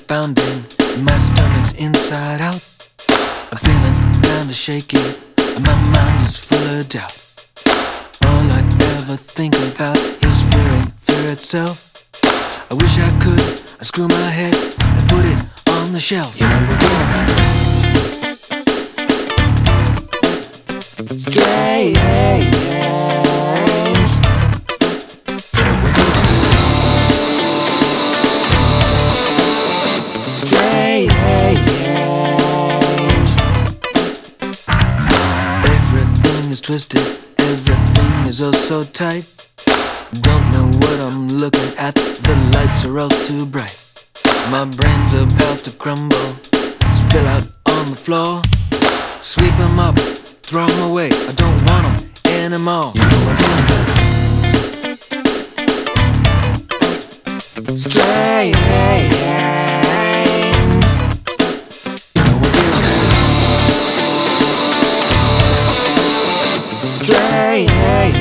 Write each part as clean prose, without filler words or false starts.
pounding, my stomach's inside out. I'm feeling kinda shaky, and my mind is full of doubt. All I ever think about is fear itself. I wish I could unscrew my head and put it on the shelf. You know what I got? Strange. Strange. Everything is twisted, everything is oh so tight. Don't know what I'm looking at, the lights are all too bright. My brain's about to crumble, spill out on the floor. Sweep 'em up, throw 'em away, I don't want 'em anymore. You know what I'm doing? Strange. You know what I'm doing? Strange.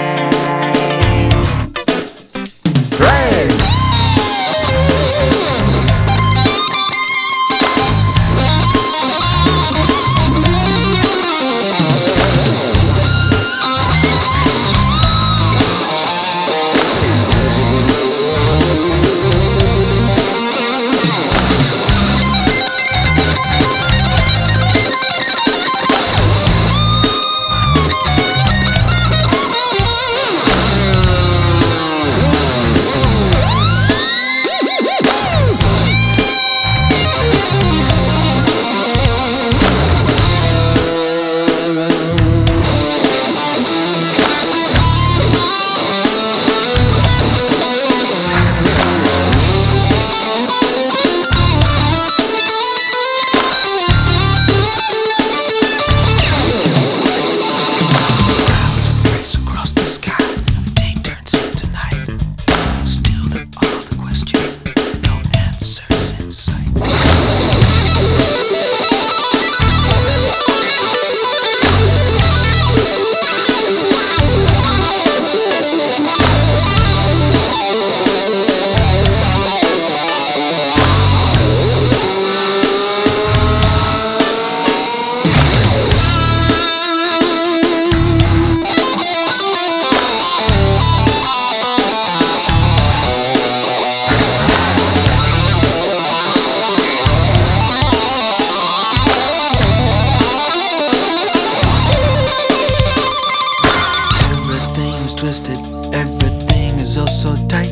Twisted, everything is oh so tight.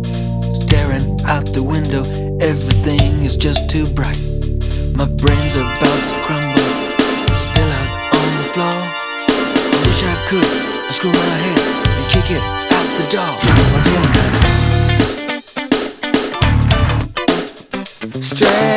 Staring out the window, everything is just too bright. My brain's about to crumble, spill out on the floor. I wish I could unscrew my head and kick it out the door. You know what I'm doing? Strange.